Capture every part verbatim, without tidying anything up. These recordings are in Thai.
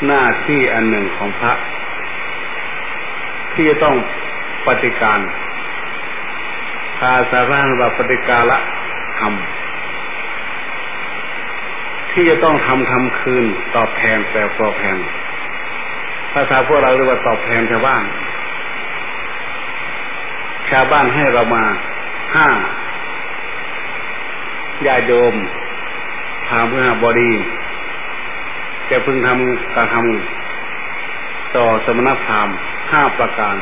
หน้าที่อันหนึ่งของพระที่จะต้องปฏิการภาษาพระว่าปฏิกาละธรรมที่จะต้องทำทำคืนตอบแทนแต่ตอบแทนภาษาพวกเราเรียกว่าตอบแทนชาวบ้านชาวบ้านให้เรามาห้าญาติโยมพาเพื่อบดีจะพึงทำการทำต่อสมณพราหมณ์ห้าประการ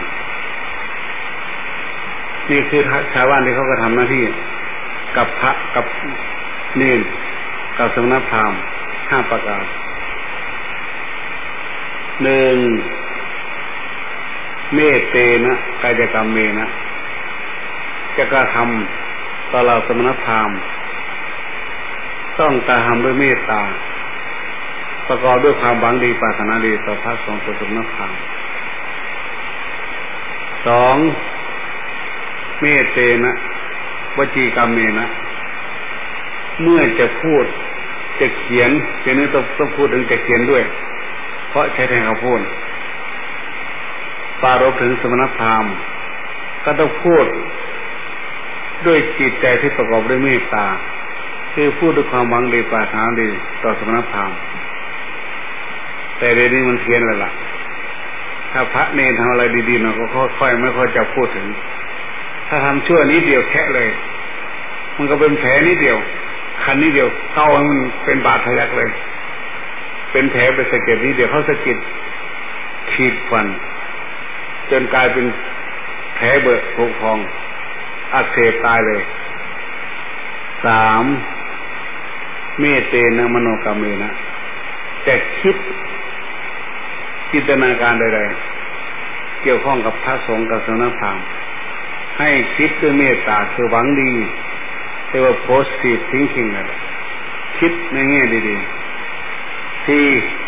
นี่คือชาวบ้านที่เขาก็ทำหน้าที่กับพระกับเนรกับสมณพราหมณ์ห้าประการหนึ่งเมตเตนะกายกรรมเมนะจะกระทำต่อเราสมณพราหมณ์ต้องกระทำด้วยเมตตาประกอบด้วยความหวังดีปรารถนาดีต่อพระสงฆ์สมณพราหมณ์สองเมตเตนะวจีกรรมเมนะเมื่อจะพูดจะเขียนจะนึกต้องต้องพูดถึงจะเขียนด้วยเพราะใช้แทนคำพูดปรารภถึงสมณพราหมณ์ก็ต้องพูดด้วยจิตใจที่ประกอบด้วยเมตตาคือพูดด้วยความหวังดีปรารถนาดีต่อสมณพราหมณ์แต่เดี๋ยวนี้มันเพี้ยนแล้วล่ะถ้าพระเนรทำอะไรดีๆเราก็ค่อยๆไม่ค่อยจะพูดถึงถ้าทำชั่วนิดเดียวแค่เลยมันก็เป็นแผลนิดเดียวคันนิดเดียวเข้ามันเป็นบาดทะยักเลยเป็นแผลเป็นสะเก็ดนิดเดียวเขาสะกิดขีดฟันจนกลายเป็นแผลเบิกผุพองอักเสบตายเลยสามเมตเตนะมโนกรรมเมนะจะคิดจินตนาการใดๆเกี่ยวข้องกับพระสงฆ์กับสมณพราหมณ์ให้คิดด้วยเมตตาคือหวังดีเรียกว่า positive thinking นะคิดในแง่ดีๆที่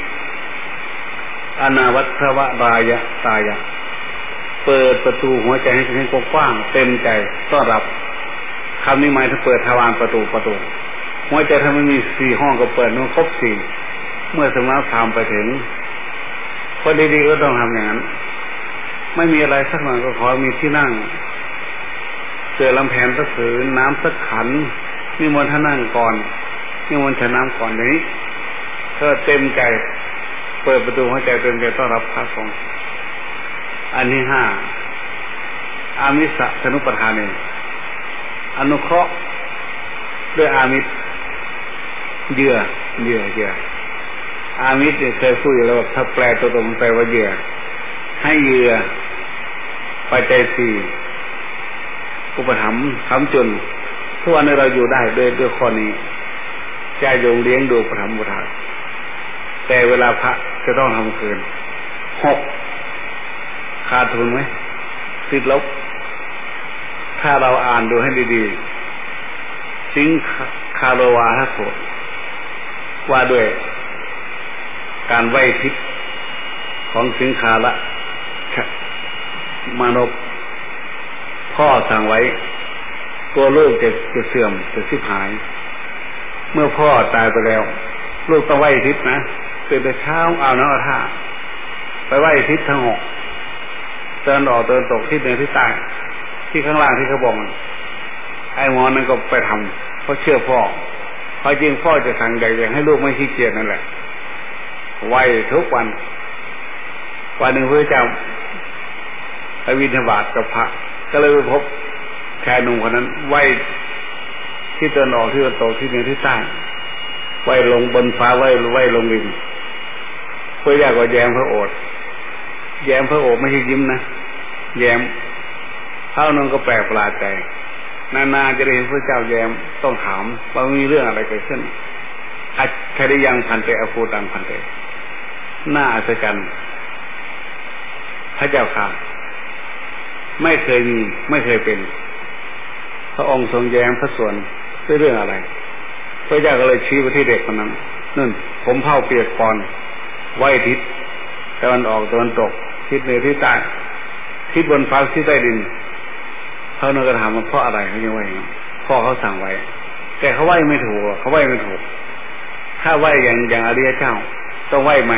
อนาวัตถวรายะตายะเปิดประตูหัวใจให้ให้กว้างเต็มใจต้อนรับคำนี้หมายถึงเปิดทวารประตูประตูหัวใจถ้ามันมีสี่ห้องก็เปิดมันครบสี่เมื่อสมณพราหมณ์ไปถึงคนดีๆก็ต้องทำอย่างนั้นไม่มีอะไรสักหน่อยก็ขอมีที่นั่งเสือลำแพนสักผืนน้ำสักขันนิมนต์ท่านนั่งก่อนนิมนต์ฉันน้ำก่อนนี้เธอเต็มใจเปิดประตูหัวใจเต็มใจต้อนรับพระสงฆ์อันที่ห้าอามิสสนุปทานเองอนุเคราะห์ด้วยอามิสเหยื่อเหยื่อเหยื่ออามิสเนี่ยเคยพูดอยู่แล้วถ้าแปลตัวตรงแปลว่าเหยื่อให้เหยื่อปัจจัยสี่อุปถัมภ์ค้ำจุนทุกวันนี้เราอยู่ได้ด้วยด้วยข้อนี้ใจโยงเลี้ยงดูอุปถัมภ์บุตรแต่เวลาพระจะต้องทำคืนหกขาดทุนไหมติดลบถ้าเราอ่านดูให้ดีๆสิงคารวาทโสว่าด้วยการไหว้ทิพย์ของสิงคาละมานพพ่อสั่งไว้ตัวลูกจะจะเสื่อมจะสิบหายเมื่อพ่อตายไปแล้วลูกต้องไหว้ทิพย์นะตื่นแต่เช้าเอาน้ำเอาท่าไปไหว้ทิพย์ทั้งหกเดินออกเดินตกที่เหนือที่ใต้ที่ข้างล่างที่เขาบอกไอ้หมอนั่นก็ไปทำเพราะเชื่อพ่อพอจริงพ่อจะสั่งใหญ่ๆให้ลูกไม่ขี้เกียจนั่นแหละไหว้ทุกวันวันหนึ่งพระเจ้าไปวินทบาทกับพระก็เลยไปพบชายหนุ่มคนนั้นไหว้ที่ตะวันออกที่ตะวันตกที่เหนือที่ใต้ไหว้ลงบนฟ้าไหว้ไหว้ลงดินพระเจ้าก็แย้มพระโอษฐ์แย้มพระโอษฐ์ไม่ใช่ยิ้มนะแย้มเท่านั้นก็แปลกประหลาดใจนานๆจะได้เห็นพระเจ้าแย้มต้องถามว่ามีเรื่องอะไรเกิดขึ้นอัจฉริยังพันเตอภูตังพันเตน่าอัศจรรย์พระเจ้าค่ะไม่เคยมีไม่เคยเป็นพระองค์ทรงแย้มพระส่วนด้วยเรื่องอะไรพระเจ้าก็เลยชี้ไปที่เด็กคนนั้นนั่นผมเผาเปียกปอนไหวทิศตะวันออกตะวันตกทิศเหนือทิศใต้ทิศบนฟ้าทิศใต้ดินเขาเนก็ถามว่าเพราะอะไรเขายังไหวพ่อเขาสั่งไว้แต่เขาไหวไม่ถูกเขาไหวไม่ถูกถ้าไหวอย่างอย่างอริยเจ้าต้องไหวใหม่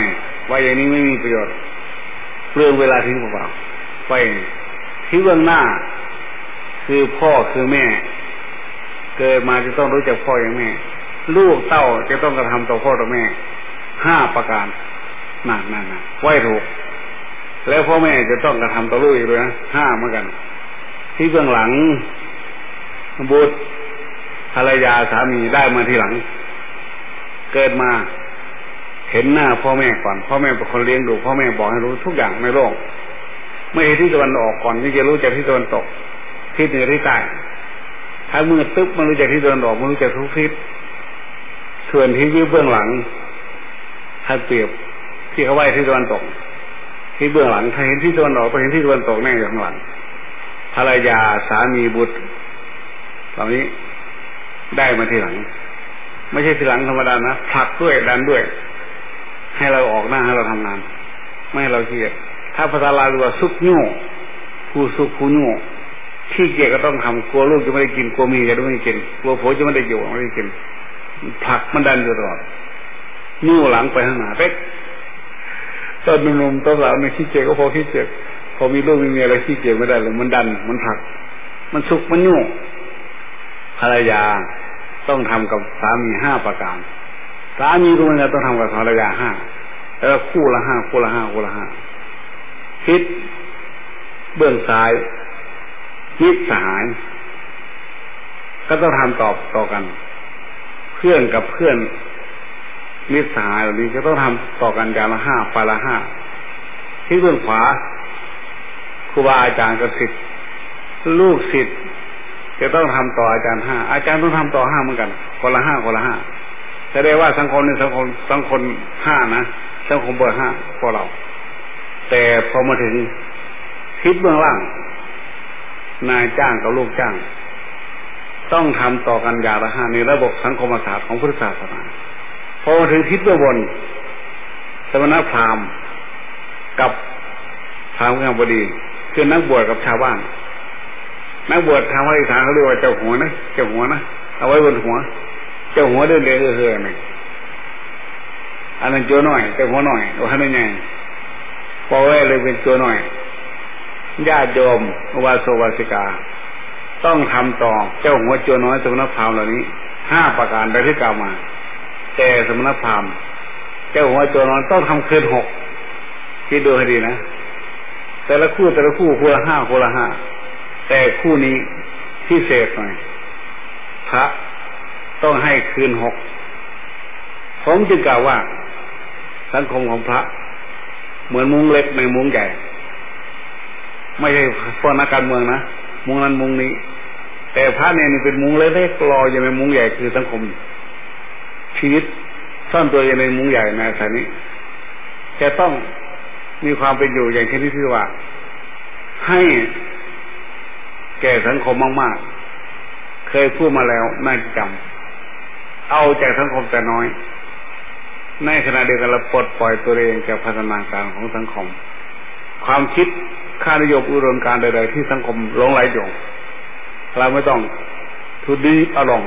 ว่าอย่างนี้ไม่มีประโยชน์เรื่องเวลาทิ้งเปล่าๆไปที่เบื้องหน้าคือพ่อคือแม่เกิดมาจะต้องรู้จักพ่ออย่างแม่ลูกเต้าจะต้องกระทำต่อพ่อต่อแม่ห้าประการนั่นนั่นไว้ถูกแล้วพ่อแม่จะต้องกระทำต่อลูกอีกด้วยนะห้าเหมือนกันที่เบื้องหลังบุตรภรรยาสามีได้มาทีหลังเกิดมาเห็นหน้าพ่อแม่ก่อนพ่อแม่เป็นคนเลี้ยงดูพ่อแม่บอกให้รู้ทุกอย่างในโลกไม่เห็นที่ตะวันออกก่อนที่จะรู้จักที่ตะวันตกทิศเหนือที่ใต้ถ้ามือตึ๊บมันรู้จักที่ตะวันออกมันรู้จักทุกทิศส่วนที่เบื้องหลังถ้าเปรียบที่เขาไหว้ที่ตะวันตกที่เบื้องหลังถ้าเห็นที่ตะวันออกก็เห็นที่ตะวันตกแน่อยู่ข้างหลังภรรยาสามีบุตรเหล่านี้ได้มาทีหลังไม่ใช่ทีหลังธรรมดานะผลักด้วยดันด้วยให้เราออกหน้าให้เราทำงานไม่ให้เราเครียดถ้าภาษาลาวเรียกว่าซุกโง่ผู้ซุกผู้โง่ขี้เกียจก็ต้องทำกลัวลูกจะไม่ได้กินกลัวเมียจะไม่ได้กินกลัวผัวจะไม่ได้อยู่ไม่ได้กินผลักมันดันอยู่ตลอดโง่หลังไปข้างหน้าเป๊กตอนหนุ่มๆตอนสาวเนี่ยขี้เกียจก็พอขี้เกียจพอมีลูกมีเมียอะไรขี้เกียจไม่ได้เลยมันดันมันผลักมันซุกมันโง่ภรรยาต้องทำกับสามีห้าประการสามีรู้ไหมต้องทำกับภรรยาห้าแล้วคู่ละห้าคู่ละห้าคู่ละห้าคิดเบื้องซ้ายมิตรสหายก็ต้องทำตอบต่อกันเพื่อนกับเพื่อนมิตรสหายเหล่านี้ก็ต้องทำต่อกันอย่างละห้าฝ่ายละห้าที่เบื้องขวาครูบาอาจารย์กับศิษย์ลูกศิษย์จะต้องทำต่ออาจารย์ห้าอาจารย์ต้องทำต่อห้าเหมือนกันคนละห้าคนละห้าแสดงว่าสังคมในสังคมสังคมห้านะสังคมเบอร์ห้าพวกเราแต่พอมาถึงทิศเบื้องล่างนายจ้างกับลูกจ้างต้องทำต่อกันอย่างละห้าในระบบสังคมศาสตร์ของพุทธศาสนาพอมาถึงทิศเบื้องบนสมณพราหมณ์กับพราหมณ์งามบดีคือนักบวชกับชาวบ้านนักบวชทางภาคอีสานเขาเรียกว่าเจ้าหัวนะเจ้าหัวนะเอาไว้บนหัวเจ้าหัวเดินเดินเฮือๆนี่อันนั้นโจน้อยเจ้าหัวน้อยว่าให้ไงพอไว้เลยเป็นโจน้อยญาติโยมวาโสวาสิกาต้องทำต่อเจ้าหัวโจน้อยสมณพราหมณ์เหล่านี้ห้าประการได้ที่กล่าวมาแต่สมณพราหมณ์เจ้าหัวโจน้อยต้องทำคืนหกคิดดูให้ดีนะแต่ละคู่แต่ละคู่คู่ละห้าคู่ละห้าแต่คู่นี้พิเศษหน่อยพระต้องให้คืนหกผมจึงกล่าวว่าสังคมของพระเหมือนมุ้งเล็กในมุ้งใหญ่ไม่ใช่พวกนักการเมืองนะมุ้งนั้นมุ้งนี้แต่พระเนี่ยเป็นมุ้งเล็กๆรออยู่ในมุ้งใหญ่คือสังคมชีวิตซ่อนตัวอยู่ในมุ้งใหญ่ในสถานี้จะต้องมีความเป็นอยู่อย่างที่ที่ว่าให้แก่สังคมมากๆเคยพูดมาแล้วน่าจะจำเอาจากสังคมแต่น้อยในขณะเดียวกันเราปลดปล่อยตัวเองจากพัฒนาการของสังคมความคิดค่านิยมอุดมการณ์ใดๆที่สังคมหลงไหลอยู่เราไม่ต้อง to deep along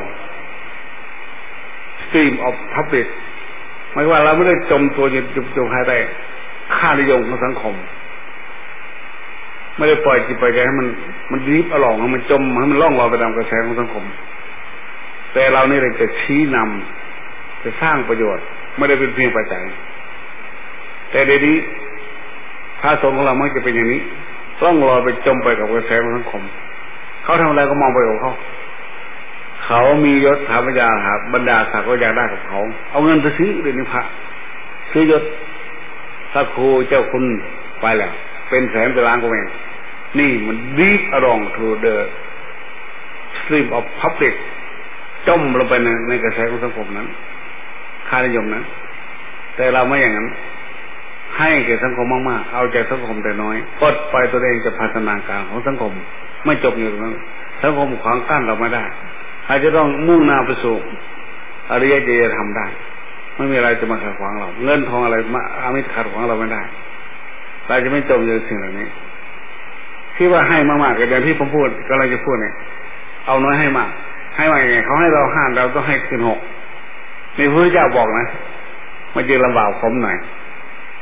stream of public หมายว่าเราไม่ได้จมตัวอยู่จมภายใต้ค่านิยมของสังคมไม่ได้ปล่อยจิตปล่อยใจให้มันมันดีบอลองให้มันจมให้มันล่องลอยไปตามกระแสของสังคมแต่เรานี่เลยจะชี้นำจะสร้างประโยชน์ไม่ได้เป็นเพียงปัจจัยแต่เดี๋ยวนี้พระสงฆ์ของเรามักจะเป็นอย่างนี้ล่องลอยไปจมไปกับกระแสของสังคมเขาทำอะไรก็มองไปของเขาเขามียศถาบรรดาหาบรรดาศักดิ์ก็อยากได้กับเขาเอาเงินไปซื้อเดี๋ยวนี้พระซื้อยศพระครูเจ้าคุณไปแล้วเป็นแสนเป็นล้านก็ไม่นี่มัน deep along through the stream of public จมลงไปในในกระแสของสังคมนั้นค่านิยมนั้นแต่เราไม่อย่างนั้นให้แก่สังคมมากๆเอาใจสังคมแต่น้อยปลดปล่อยตัวเองจากพัฒนาการของสังคมไม่จบอยู่ตรงนั้นสังคมขวางกั้นเราไม่ได้อาจจะต้องมุ่งหน้าไปสู่อริยะเจริญธรรมได้ไม่มีอะไรจะมาขัดขวางเราเงินทองอะไรมาอามิตรขัดขวางเราไม่ได้เราจะไม่จมอยู่ในสิ่งเหล่านี้ที่ว่าให้มากๆกับอย่างที่ผมพูดก็เราจะพูดเนี่ยเอาน้อยให้มากให้มากยังไงเขาให้เราห้าเราต้องให้คืนหกนี่พระพุทธเจ้าบอกนะมันจะลำบากผมหน่อย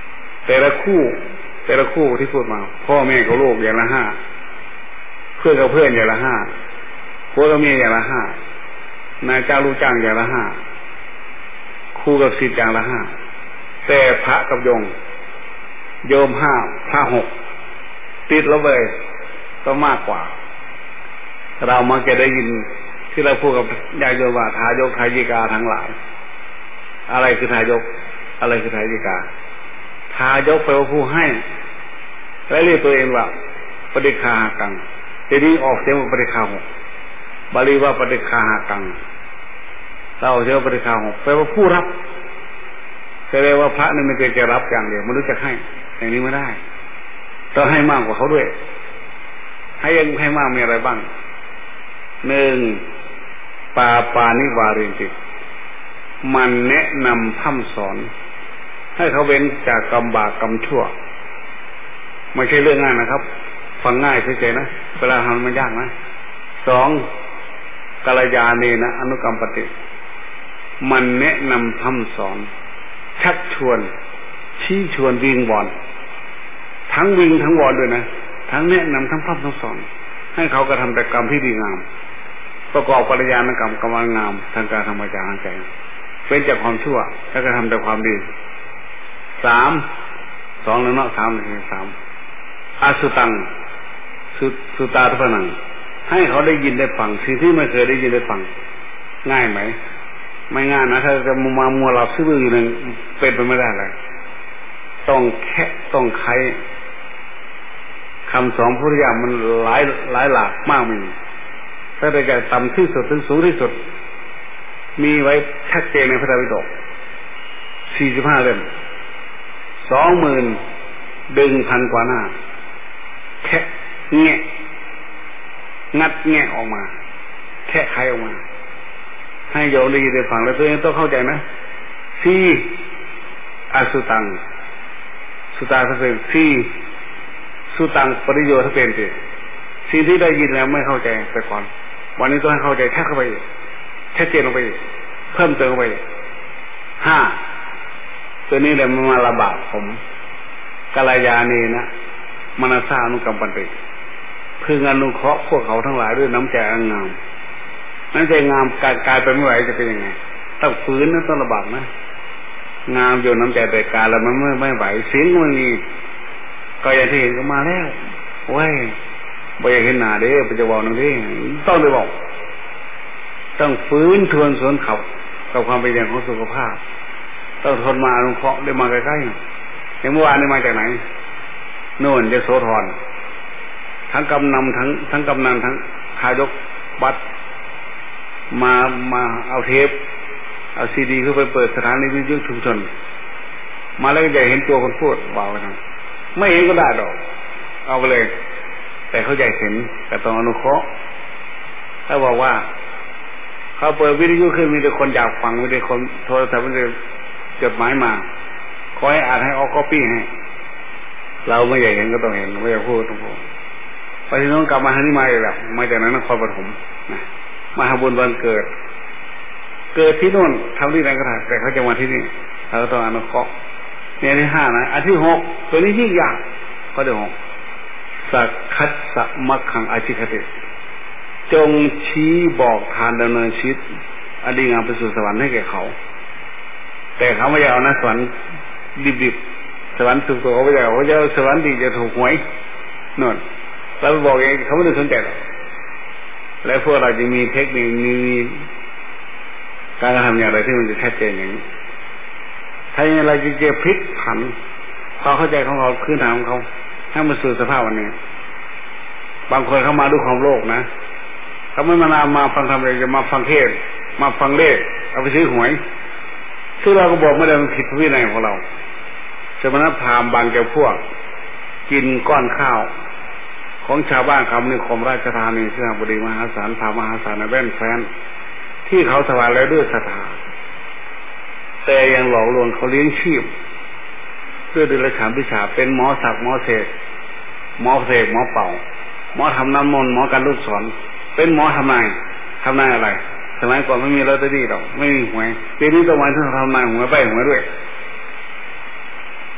แต่ละคู่แต่ละคู่ที่พูดมาพ่อแม่กับลูกอย่างละห้าเพื่อนกับเพื่อนอย่างละห้าผัวกับเมียอย่างละห้านายจ้างลูกจ้างอย่างละห้าครูกับศิษย์อย่างละห้าแต่พระกับโยมโยมห้าพระหกติดแล้วเลยก็มากกว่าเรามักจะได้ยินที่เราพูดกับญาติโยมว่าทายกทายิกาทั้งหลายอะไรคือทายกอะไรคือทายิกาทายกแปลว่าผู้ให้และเรียกตัวเองว่าปฏิฆาหากังทีนี้ออกเสียงว่าปฏิฆาหกบาลีว่าปฏิฆาหากังเราเรียกว่าปฏิฆาหกแปลว่าผู้รับแสดงว่าพระนี่ไม่เป็นจะรับอย่างเดียวมันรู้จักให้อย่างนี้ไม่ได้ต้องให้มากกว่าเขาด้วยให้ยังให้มากมีอะไรบ้างหนึ่งปาปานิวารินติมันแนะนำพร่ำสอนให้เขาเว้นจากกรรมบาปกรรมชั่วไม่ใช่เรื่องง่ายนะครับฟังง่ายเฉยๆนะเวลาทำมันยากนะสองกัลยาณีนะอนุกรรมปฏิมันแนะนำพร่ำสอนชักชวนชี้ชวนวิงวอนทั้งวิงทั้งวอนด้วยนะทั้งแนะนำทั้งพร่ำทั้งสอนให้เขากระทำแต่กรรมที่ดีงามประกอบกัลยาณกรรมกรรมงามทางการธรรมจารใจเป็นจากความชั่วแล้วก็ทำแต่ความดีสามสองหรือเนาะสามหรือสามอาสุตังสุสุตาทุพนังให้เขาได้ยินได้ฟังสิ่งที่ไม่เคยได้ยินได้ฟังง่ายไหมไม่ง่ายนะถ้าจะมามามัวหลับซื่ออยู่นึงเป็นไปไม่ได้เลยต้องแค่ต้องใครคำสอนพระพุทธเจ้ามันหลายหลายหลากมากมีตั้งแต่จากต่ำที่สุดถึงสูงที่สุดมีไว้ชัดเจนในพระไตรปิฎกสี่สิบห้าเล่มสองหมื่นดึงพันกว่าหน้าแค่แงะงัดแงะออกมาแค่ไขออกมาให้โยมได้ยินได้ฟังแล้วตัวเองต้องเข้าใจนะสี่อสุตังสุตาสเปนสี่สุตังปริโยทเป็นสิสิ่งที่ได้ยินแล้วไม่เข้าใจแต่ก่อนวันนี้ต้องให้เข้าใจแท้เข้าไปแท้เจนลงไปเพิ่มเติมไปห้าตัวนี้แหละมันมาลำบากผมกัลยาณีนะมนัสสานุกรรมปันติพึงอนุเคราะห์พวกเขาทั้งหลายด้วยน้ำใจอันงามน้ำใจงามกายกายไปไม่ไหวจะเป็นยังไงต้องฝืนนะต้องลำบากนะงามอยู่น้ำใจแต่กายแล้วมันไม่ไม่ไหวเสียงมันมีก็อย่างที่เห็นก็มาแล้วเว้ยบ่อยากเห็นหน้าเด้ไปจะบอกนั่นเด้ต้องไปบอกต้องฟื้นทวนสวนเขากับความเป็นอย่างของสุขภาพต้องทนมาอนุเคราะห์ได้มาใกล้ๆอย่างเมื่อวานนี้มาจากไหนโน่นจะโสธรทั้งกำนันทั้งทั้งกำนันทั้งทายกบัตรมามาเอาเทปเอาซีดีเข้าไปเปิดสถานีวิทยุชุมชนมาแล้วก็จะเห็นตัวคนพูดบอกกันไม่เห็นก็ได้ดอกเอาไปเลยแต่เขาอยากเห็นแต่ต้องอนุเคราะห์ถ้าบอกว่าเขาเปิดวิทยุขึ้นมีแต่คนอยากฟังมีแต่คนโทรศัพท์มีแต่จดหมายมาขอให้อ่านให้ออกก๊อปปี้ให้เราไม่อยากเห็นก็ต้องเห็นไม่อยากพูดต้องพูดไปที่น้องกลับมาที่นี่มาอีกแล้วมาจากนั้นนครปฐมนะมาทำบุญวันเกิดเกิดที่โน่นทำที่ไหนก็ได้แต่เขาจะมาที่นี่เราต้องอนุเคราะห์เนี่ยที่ห้านะอันที่หกตัวนี้ยิ่งยากข้อที่หกสักคัสสะมัคคังอาชิคติจงชี้บอกทางดำเนินชีวิตอดีงามไปสู่สวรรค์ให้แก่เขาแต่เขาไม่อยากเอานะสวรรค์ดิบๆสวรรค์สุขๆเขาไม่อยากเขาจะสวรรค์ดีจะถูกหวยนั่นเราบอกเองเขาไม่ได้สนใจหรอกและพวกเราจะมีเทคนิคมีการทำอย่างไรที่มันจะชัดเจนอย่างนี้ถ้าอย่างไรจะเก็บพลิกผันเขาเข้าใจของเขาพื้นฐานของเขาให้มันสู่สภาพวันนี้บางคนเข้ามาด้วยความโลภนะเขาไม่มานามาฟังธรรมเลยจะมาฟังเทศมาฟังเลขเอาไปซื้อหวยซึ่งเราก็บอกไม่ได้มันผิดวินัยของเราสมณพราหมณ์บางแก่พวกกินก้อนข้าวของชาวบ้านคำนิคมราชธานีเสื้อบดีมหาศาลพามหาศาลแว่นแฟนที่เขาถวายแล้วด้วยศรัทธาแต่ยังหลอกลวงเขาเลี้ยงชีพเพื่อดิลฉานวิชาเป็นหมอศักดิ์หมอเสกหมอเสกหมอเป่าหมอทำน้ำมนต์หมอการลูกศรเป็นหมอทำนายทำนายอะไรสมัยก่อนไม่มีลอตเตอรี่หรอกไม่มีหวยปีนี้ต้องมาทำนายหวยใบหวยด้วยพ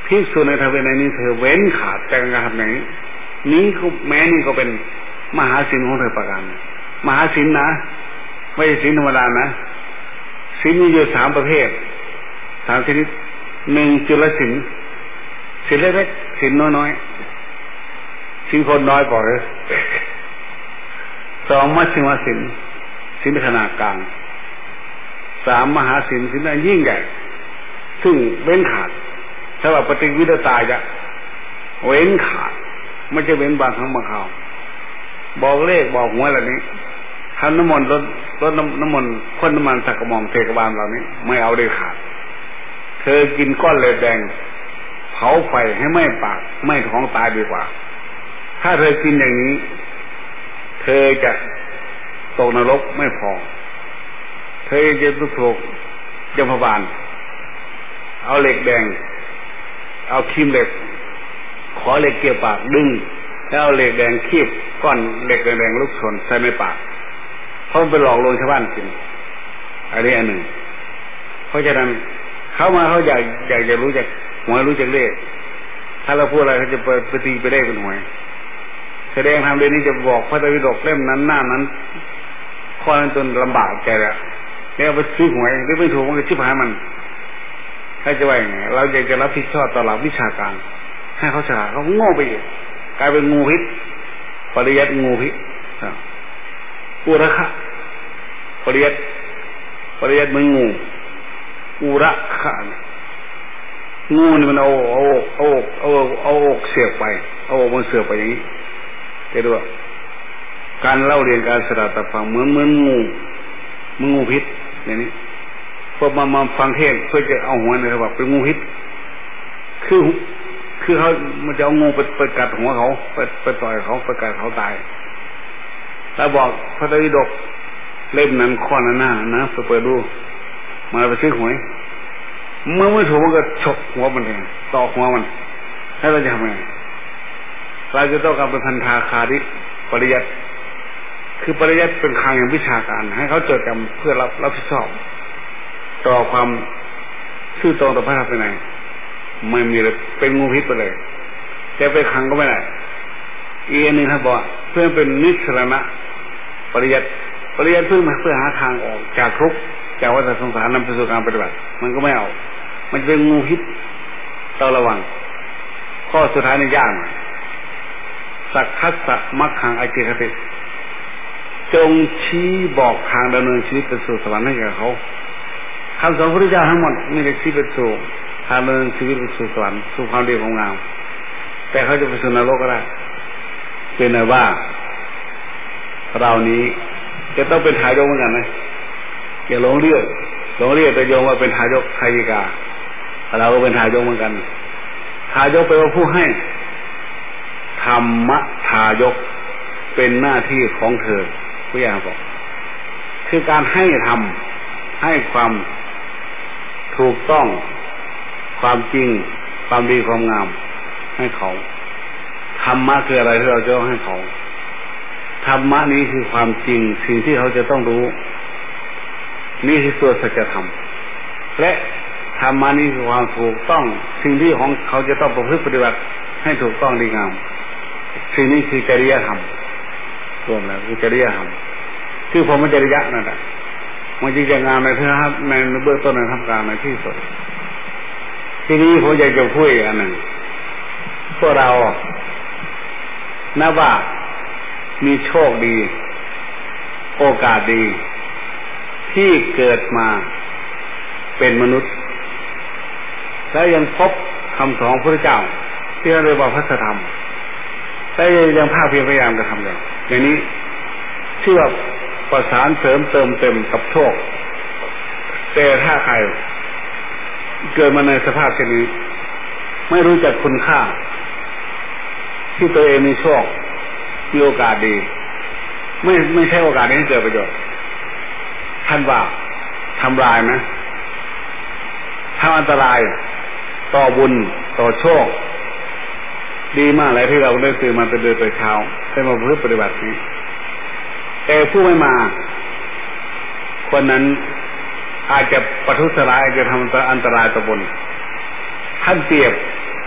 ภิกษุในทางวินัยนี้เธอเว้นขาดจากการทำอย่างนี้นี้ก็แม้นี่ก็เป็นมหาศีลของเธอประการมหาศีลนะไม่ใช่ศีลธรรมดานะศีลมีอยู่สามประเภทสามชนิดหนึ่งจุลศีลศีลเล็กๆศีลน้อยๆศีลคนน้อยกว่าเลยสองมัชฌิมศีลศีลขนาดกลางสามมหาศีลศีลนั้นยิ่งใหญ่ซึ่งเว้นขาดสำหรับปฏิวิทตายจะเว้นขาดไม่ใช่เว้นบางครั้งบางคราวบอกเลขบอกหวยอะไรนี้ทำน้ำมนต์รดรดน้ำมนต์ข้นน้ำมันสักกระหม่อมเทกบาลเหล่านี้ไม่เอาได้ขาดเธอกินก้อนเลดแดงเผาไฟให้ไหม้ปากไหม้ท้องตายดีกว่าถ้าเธอกินอย่างนี้เธอจะตกนรกไม่พอเธอจะต้องถูกยมพบาลเอาเหล็กแดงเอาครีมเหล็กขอเหล็กเกี่ยวปากดึงแล้วเอาเหล็กแดงคีบก้อนเหล็กแดงลูกชนใส่ในปากเพราะมันไปหลอกลวงชาวบ้านกินอันนี้อันหนึ่งเพราะฉะนั้นเขามาเขาอยากอยากจะรู้จักหวยรู้จักเลขถ้าเราพูดอะไรเขาจะไปตีไปเลขเป็นหวยแสดงทำเรื่องนี้จะบอกพระไตรปิฎกเล่มนั้นหน้านั้นข้อนั้นจนลำบากใจละแล้วไปซื้อหวยหรือไม่ถูกมันก็ชิบหายมันถ้าจะว่าอย่างไงเราอยากจะรับผิดชอบต่อหลักวิชาการให้เขาฉลาดเขาโง่ไปอีกกลายเป็นงูพิษปริยัติงูพิษอุระคะปริยัติปริยัติมันงูอุระคะงูนี่มันเอาเอาเอาเอาเอาอกเสียบไปเอาอกมันเสียบไปอย่างนี้จะดูว่าการเล่าเรียนการสดับตับฟังเหมือนเหมือนงูมันงูพิษอย่างนี้พวกมามาฟังเทศเพื่อจะเอาหัวนะครับว่าเป็นงูพิษคือคือเขามันจะเอางูไปไปกัดหัวเขาไปไปต่อยเขาไปกัดเขาตายแล้วบอกพระไตรปิฎกเล่มนั้นข้อนั้นหน้านะไปเปิดดูมาไปซื้อหวยเมื่อไม่ถูกมันก็ฉกหัวมันเองตอกหัวมันแล้วเราจะทำไงเราจะต้องการเป็นพันธาคาริปริยัติคือปริยัติเป็นคลังอย่างวิชาการให้เขาจดจำเพื่อรับรับผิดชอบต่อความซื่อตรงต่อพระธรรมวินัยไม่มีเลยเป็นงูพิษไปเลยจะไปขังก็ไม่ได้อีกอันหนึ่งท่านบอกเพื่อเป็นนิสรณะปริยัติปริยัติเพื่อมาเพื่อหาทางออกจากทุกข์จากวัฏสงสารนำไปสู่การปฏิบัติมันก็ไม่เอามันเป็นงูพิษต้องระวังข้อสุดท้ายในยากสักคัสสะมัคคังอจิคติจงชี้บอกทางดำเนินชีวิตไปสู่สวรรค์ให้แก่เขาคำสอนพระพุทธเจ้าทั้งหมดมีแต่ชี้ไปสู่ทางดำเนินชีวิตไปสู่สวรรค์สู่ความดีของงามแต่เขาจะไปสู่นรกก็ได้เป็นไงว่าเรานี้จะต้องเป็นทายกเหมือนกันนะอย่าหลงเรียกหลงเรียกแต่โยมว่าเป็นทายกทายิกาเราก็เป็นทายกเหมือนกันทายกแปลว่าผู้ให้ธรรมทายกเป็นหน้าที่ของเธอผู้ใหญ่บอกคือการให้ทำให้ความถูกต้องความจริงความดีความงามให้เขาธรรมะคืออะไรที่เราจะต้องให้เขาธรรมะนี้คือความจริงสิ่งที่เขาจะต้องรู้นี่คือตัวสัจธรรมและธรรมะนี้คือความถูกต้องสิ่งที่ของเขาจะต้องประพฤติปฏิบัติให้ถูกต้องดีงามสิ่งนี้คือจริยธรรมรวมแล้วคือจริยธรรมคือพรหมจริยะนั่นแหละมันจริงจะงามในเท่าในเบื้องต้นในทำการในที่สุดทีนี้ผมอยากจะพูดอีกอันหนึ่งพวกเรานับว่ามีโชคดีโอกาสดีที่เกิดมาเป็นมนุษย์และยังพบคำสอนพระพุทธเจ้าที่เรียกว่าพระธรรมและยังภาคเพียรพยายามจะทำอย่างอย่างนี้ชื่อว่าประสานเสริมเติมเต็มกับโชคแต่ถ้าใครเกิดมาในสภาพเช่นนี้ไม่รู้จักคุณค่าที่ตัวเองมีโชคมีโอกาสดีไม่ไม่ใช่โอกาสนี้ให้เกิดประโยชน์ท่านว่าทำลายไหมทำอันตรายต่อบุญต่อโชคดีมากเลยที่เราได้ตื่นมาเป็นเดือนเป็นเช้าได้มาเพื่อปฏิบัตินี้แต่ผู้ไม่มาคนนั้นอาจจะประทุษร้ายจะทำอันตรายต่อบุญท่านเปรียบ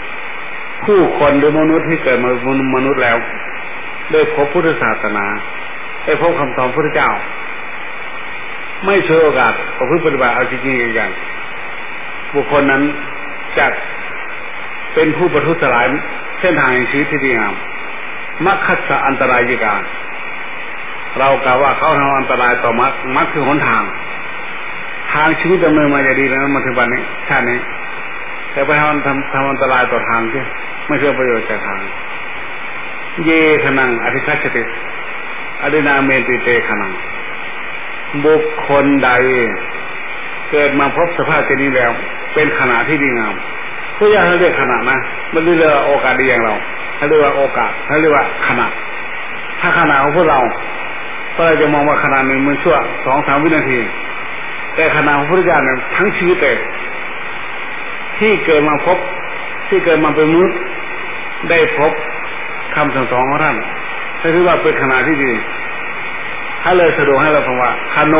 ผู้คนหรือมนุษย์ที่เกิดมาเป็นมนุษย์แล้วได้พบพุทธศาสนาได้พบคำสอนพระพุทธเจ้าไม่ช่วยโอกาสประพฤติปฏิบัติเอาจริงๆอย่างบุคคลนั้นจะเป็นผู้ประทุษร้ายเส้นทางแห่งชีวิตที่ดีงามมัคคัสสะอันตรายยิกาเรากล่าวว่าเขาทำอันตรายต่อมรรคมรรคคือหนทางทางชีวิตดำเนินมาอย่างดีแล้วมาถึงวันนี้ชาตินี้แต่ไปทำทำทำอันตรายต่อทางที่ไม่เชื่อประโยชน์จากทางเยขนังอธิคัจฉติอดินาเมติเตขนังบุคคลใดเกิดมาพบสภาพเช่นนี้แล้วเป็นขณะที่ดีงามผู้ยากเขาเรียกขณะนะมันเรียกว่าโอกาสดีอย่างเราเขาเรียกว่าโอกาสเขาเรียกว่าขณะถ้าขณะของพวกเราก็เราจะมองว่าขณะหนึ่งมันชั่วสองสามวินาทีแต่ขณะของพระพุทธเจ้าเนี่ยทั้งชีวิตเลยที่เกิดมาพบที่เกิดมาเป็นมนุษย์ได้พบคำสั่งสอนของท่านถือว่าเป็นขณะที่ดีให้เลยสะดวกให้เราฟังว่าคาโน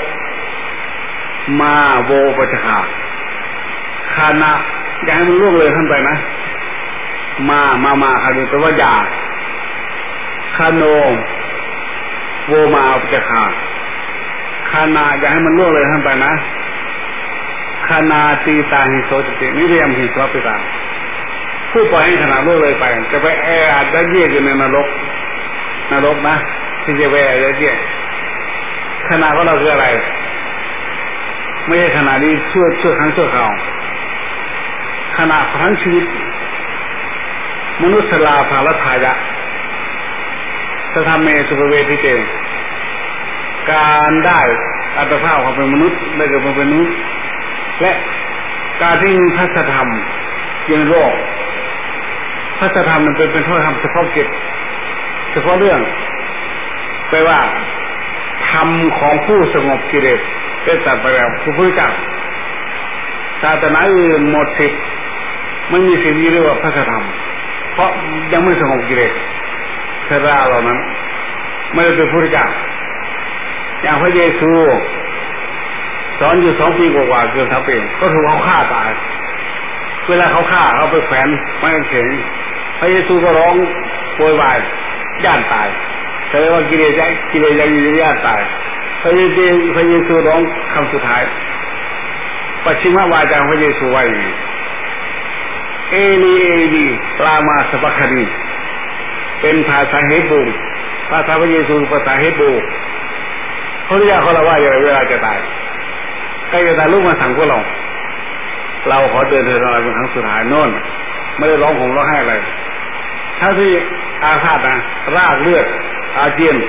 มาโวปัจจคาคานะอย่าให้มันล่วงเลยท่านไปนะมามามาคาโนแปลว่าอย่าคาโนโวมาปัจจคาคานาอย่าให้มันล่วงเลยท่านไปนะคานาตีตาหิโสตินิเรียมหิสวปิตาผู้ปล่อยให้ขณะล่วงเลยไปจะไปแออัดได้เยี่ยอยู่ในนรกนรกนะที่จะไปแออัดเยี่ยขณะของเราคืออะไรไม่ใช่ขณะนี้ชั่วชั่วครั้งชั่วคราวขณะทั้งชีวิตมนุษย์ลาภาลทายะจะทำเมสุภเวทิเจการได้อัตภาพของเป็นมนุษย์ได้เกิดมาเป็นมนุษย์และการที่มีพระธรรมยังโลกพระธรรมมันเป็นเป็นพระธรรมเฉพาะกิจเฉพาะเรื่องแปลว่าธรรมของผู้สงบกิเลสได้ตัดไปแล้วผู้พุทธเจ้าศาสนาอื่นหมดสิทธิ์ไม่มีสิ่งนี้เรียกว่าพระธรรมเพราะยังไม่สงบกิเลสเทระเหล่านั้นไม่ได้เป็นพระพุทธเจ้าอย่างพระเยซูสอนอยู่สองปีกว่าๆเกือบสามปีก็ถูกเขาฆ่าตายเวลาเขาฆ่าเขาไปแขวนไม้กางเขนพระเยซูก็ร้องโวยวายย่านตายแสดงว่ากิเลสยังกิเลสยังอยู่ย่านตายพระเยซูพระเยซูร้องคำสุดท้ายปัจฉิมวาจาพระเยซูว่าอย่างนี้เอลีเอลีปรามาสปะคดีเป็นภาษาเฮบรูภาษาพระเยซูภาษาเฮบรูเขาเรียกเขาว่าอย่างเวลาจะตายใครจะตายลูกมาสั่งพวกเราเราขอเดินเดินอะไรเป็นครั้งสุดท้ายโน่นไม่ได้ร้องห่มร้องไห้อะไรถ้าที่อาฆาตนะรากเลือดอาเจียน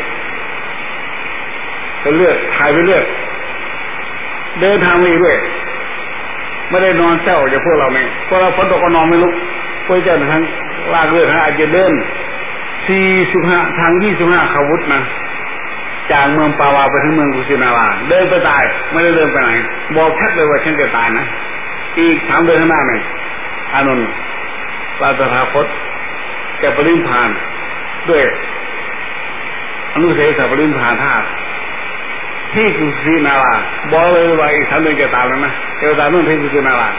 เป็นเลือดถ่ายเป็นเลือดเดินทางไม่ด้วยไม่ได้นอนเจ้าอย่างพวกเราเนี่ยพวกเราฝนตกก็นอนไม่ลุกพวกเจ้าทั้งรากเลือดทั้งอาเจียนเดินสี่สิบห้าทางยี่สิบห้าขาวุธนะจากเมืองปาวาไปถึงเมืองกุสินาราเดินไปตายไม่ได้เดินไปไหนบอกชัดเลยว่าฉันจะตายนะอีกสามเดือนข้างหน้าเนี่ยอานนท์พระตถาคตจะปรินิพพานด้วยอนุเสสปรินิพพานธาตุที่กุสินาราบอกเลยว่าอีกสามเดือนจะตายแล้วนะเจ้าตายนู่นที่กุสินารา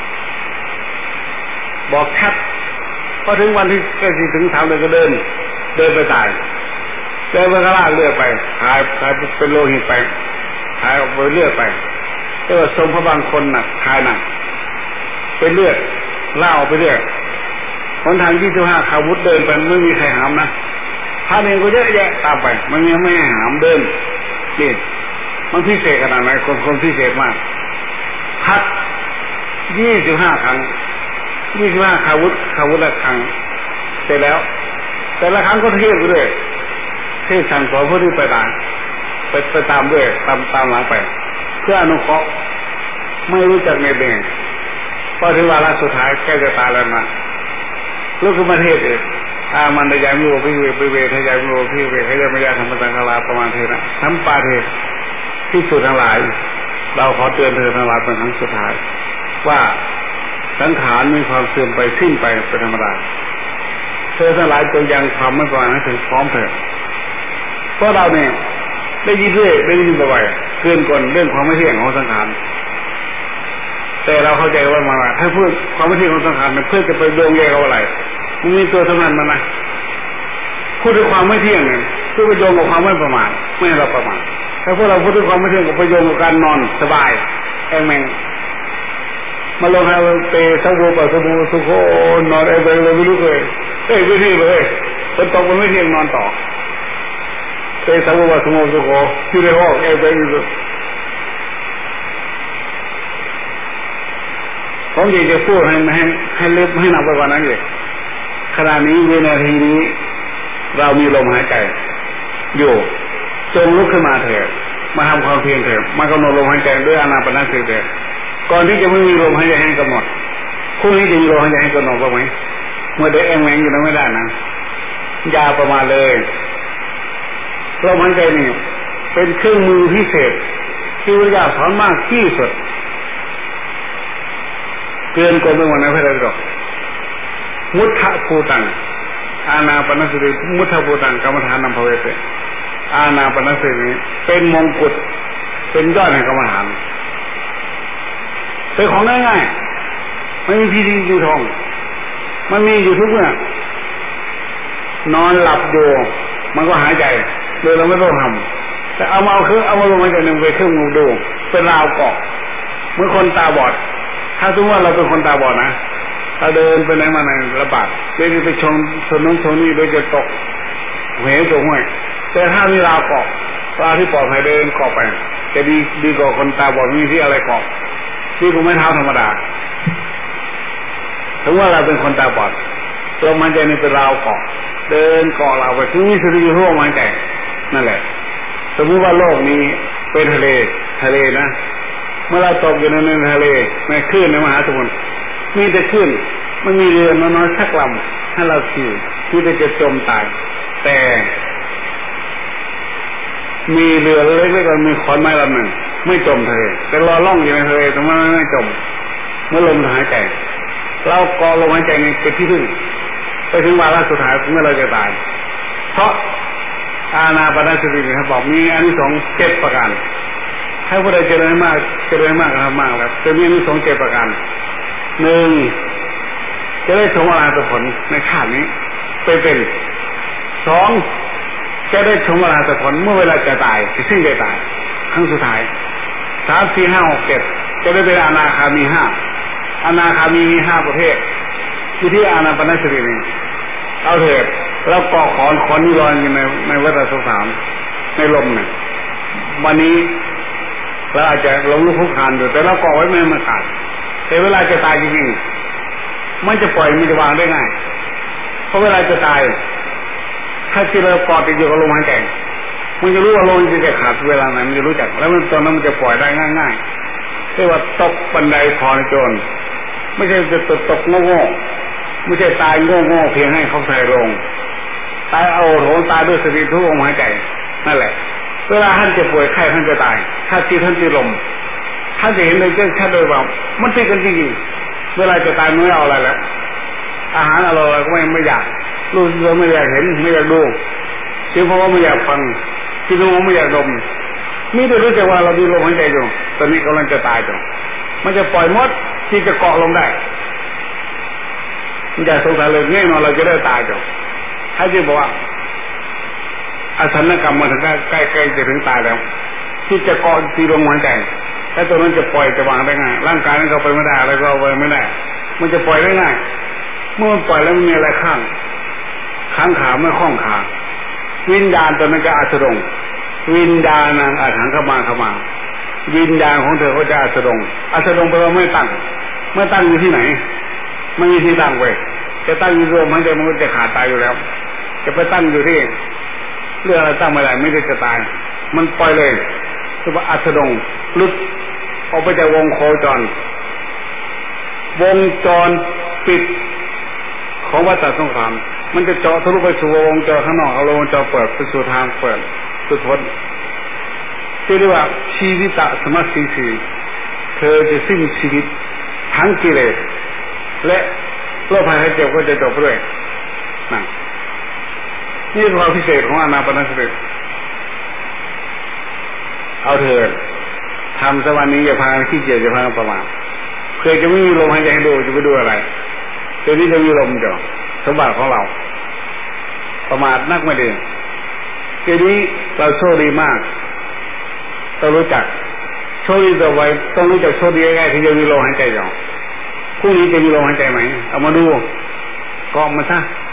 บอกชัดพอถึงวันที่ใกล้ถึงสามเดือนก็เดินเดินไปตายเดินไปข้างล่างเลือดไปหายหายเป็นโลหิตไปหายออกไปเลือดไปแต่ว่าทรงพระบางคนหนักหายหนักเป็นเลือดเล่าไปเรื่อยคนทางยี่สิบห้าขาวุธเดินไปไม่มีใครหามนะพระเองก็เยอะแยะตามไปมันยังไม่หามเดินนี่มันพิเศษขนาดไหนคนคนพิเศษมากพัดยี่สิบห้าครั้งยี่สิบห้าขาวุธขาวุธละครั้งเสร็จแล้วแต่ละครั้งก็เทศไปด้วยเทศสั่งสอนผู้ที่ไปตามไปไปตามด้วยตามตามหลังไปเพื่ออนุเคราะห์ไม่รู้จักในเบ่งพอถึงวาระสุดท้ายแกจะตายแล้วนะลูกขึ้นมาเทศเองอามันได้ยังอยู่พิเวพิเวทยังอยู่พิเวขยันไม่ยาธรรมสังฆราประมาณเทนะทั้งปาเทที่สุดทั้งหลายเราขอเตือนเธอทั้งหลายเป็นครั้งสุดท้ายว่าสังขารมีความเสื่อมไปสิ้นไปเป็นธรรมดาเธอทั้งหลายจงยังความไม่ประมาทให้ถึงพร้อมเถิดเพราะเราเนี่ยได้ยินเรื่อยได้ยินบ่อยๆเกินก่อนเรื่องความไม่เที่ยงของสังขารแต่เราเข้าใจว่ามันถ้าพูดความไม่เที่ยงของสังขารมันเพื่อจะไปโยงแยกเอาอะไรมันมีตัวสำคัญมันนะพูดถึงความไม่เที่ยงเนี่ยเพื่อไปโยงกับความไม่ประมาทไม่ให้เราประมาทถ้าพวกเราพูดถึงความไม่เที่ยงกับไปโยงกับการนอนสบายแองแมงมาลงให้เตะสังโฆปัสสาวะสุโขนอนไอ้เบลเลยไม่รู้เลยเอ้ยไม่ที่เลยคนตกมันไม่เที่ยงนอนต่อเตะสังโฆปัสสาวะสุโขที่ได้ห้องไอ้เบลอยู่ผมอยากจะพูดให้ให้ให้เล็บให้หนักไปกว่านั้นเลยขณะนี้วินาทีนี้เรามีลมหายใจอยู่จงลุกขึ้นมาเถิดมาทำความเพียรเถิดมากำหนดลมหายใจด้วยอานาปานสติเถิดก่อนที่จะไม่มีลมหายใจให้กำหนดพรุ่งนี้จะมีลมหายใจให้กำหนดบ้างไหมเมื่อได้แองแมงอยู่นั้นไม่ได้นะอย่าประมาทเลยลมหายใจนี่เป็นเครื่องมือพิเศษที่วิทยาสอนมากที่สุดเกินกว่าเมื่อวันนั้นพระเจ้ามุทะภูตังอานาปานสติมุทะภูตังกรรมฐานนำภเวเตอานาปานสติเป็นมงกุฎเป็นยอดแห่งกรรมฐานเป็นของง่ายๆไม่มีพิธีอยู่ทองมันมีอยู่ทุกเมื่อนอนหลับอยู่มันก็หายใจโดยเราไม่ต้องทำแต่เอามาเอาคือเอามาลงมาจากหนึ่งไปเครื่องมือดูเป็นราวเกาะเมื่อคนตาบอดถ้าสมมติว่าเราเป็นคนตาบอดนะเราเดินไปไหนมาไหนระบาดเดินไปชนชนนู้นชนนี่โดยจะตกเหวตกห้วยแต่ถ้ามีราวเกาะราวที่ปลอดภัยเดินเกาะไปจะดีดีกว่าคนตาบอดมีที่อะไรเกาะที่กูไม่เท้าธรรมดาถึงว่าเราเป็นคนตาบอดลมหายใจนี่เป็นราวเกาะเดินเกาะเราไปถึงมีสติอยู่ทั่วหายใจนั่นแหละสมมติว่าโลกนี้เป็นทะเลทะเลนะเมื่อเราตกอยู่ในทะเลในคลื่นในมหาสมุทรมีแต่คลื่นมันมีเรือน้อยๆสักลำให้เราขี่ที่จะจมตายแต่มีเรือเล็กๆก็มีขอนไม้ลำหนึ่งไม่จมทะเลแต่ลอยล่องอยู่ในทะเลแต่มันไม่จมเมื่อลมหายใจเราเกาะลมหายใจนี้เป็นที่พึ่งไปถึงวาระสุดท้ายเมื่อเราจะตายเพราะอานาปานสติครับบอกมีอานิสงส์เจ็ดประการถ้าผู้ใดเจริญมากเจริญมากทำมากแล้วจะมีอานิสงส์เจ็ดประการหนึ่งจะได้สมอรหัตผลในชาตินี้ไปเป็นสองจะได้สมอรหัตผลเมื่อเวลาจะตายจะสิ้นใจตายครั้งสุดท้ายสามสี่ห้าหกเจ็ดจะได้เป็นอนาคามีห้าอนาคามีมีห้าประเภทที่ที่อานาปานสตินี่เอาเถิดแล้วเกาะขอนขอนนิวรณ์อยู่ในในวัฏสงสารในลมเนี่ยวันนี้เราอาจจะหลงลุกคลุกคลานอยู่แต่เราเกาะไว้ไม่ให้มันขาดแต่เวลาจะตายจริงๆมันจะปล่อยมันจะวางได้ง่ายเพราะเวลาจะตายถ้าที่เราเกาะติดอยู่กับลมหายใจมันจะรู้ว่าลมจะขาดเวลาไหนมันจะรู้จักแล้วมันตอนนั้นมันจะปล่อยได้ง่ายๆเรียกว่าตกบันไดพรโจรไม่ใช่จะตกตกโง่ๆไม่ใช่ตายโง่ๆเพียงให้เขาใส่ลงตายเอาโหตายด้วยสติทุกลมหายใจนั่นแหละเวลาท่านจะป่วยไข้ท่านจะตายถ้าจิตท่านติดลมท่านจะเห็นเลยเจ้าชัดเลยว่ามันติดกันจริงๆเวลาจะตายไม่เอาอะไรแล้วอาหารอร่อยก็ไม่ไม่อยากรู้เราไม่อยากเห็นไม่อยากดูเสียงเพราะว่าไม่อยากฟังที่รู้ว่าไม่อยากดมนี่ได้รู้จักว่าเรามีลมหายใจอยู่ตอนนี้กำลังจะตายอยู่มันจะปล่อยมดที่จะเกาะลงได้อย่าสงสัยเลยแน่นอนเราจะได้ตายอยู่ถ้าจะบอกว่าอาสันกรรมมาถึงใกล้ใกล้จะถึงตายแล้วที่จะเกาะตีลมหายใจถ้าตัวนั้นจะปล่อยจะวางได้ง่ายร่างกายนั้นเขาไปไม่ได้อะไรก็เอาไปไม่ได้มันจะปล่อยได้ง่ายเมื่อมันปล่อยแล้วมันมีอะไรข้างข้างขาไม่คล้องขาวิญญาณตัวนั้นจะอาสดงวิญญาณนางอาถังขมาขมาวิญญาณของเธอเขาจะอาสดงอาสดงแปลว่าไม่ตั้งเมื่อตั้งอยู่ที่ไหนไม่มีที่ตั้งไว้จะตั้งอยู่รวมมันจะมันจะขาดตายอยู่แล้วจะไปตั้งอยู่ที่เรื่องอะไรตั้งไม่ได้ไม่ได้จะตายมันปล่อยเลยคือว่าอัสดงลุดออกไปจากวงโคจรวงจรปิดของวัฏสงสารมันจะเจาะทะลุไปสู่วงจรข้างนอกเอาวงจรเปิดไปสู่ทางเปิดสุดพ้นที่เรียกว่าชีวิตสมัติสีเธอจะสิ้นชีวิตทั้งกิเลสและโรคภัยไข้เจ็บก็จะจบด้วยนั่นนี่คือความพิเศษของอานาปานสติเอาเถิดทำสวรรค์นี้อย่าพาขี้เกียจอย่าพาประมาทเคยจะไม่มีลมหายใจให้ดูจะไปดูอะไรเดี๋ยวนี้จะมีลมจ้ะสมบัติของเราประมาทนักไม่ดีทีนี้เราโชคดีมากต้องรู้จักโชคดีต่อไปต้องรู้จักโชคดีง่ายๆที่จะมีลมหายใจจ้ะพรุ่งนี้จะมีลมหายใจไหมเอามาดูกองมาซะ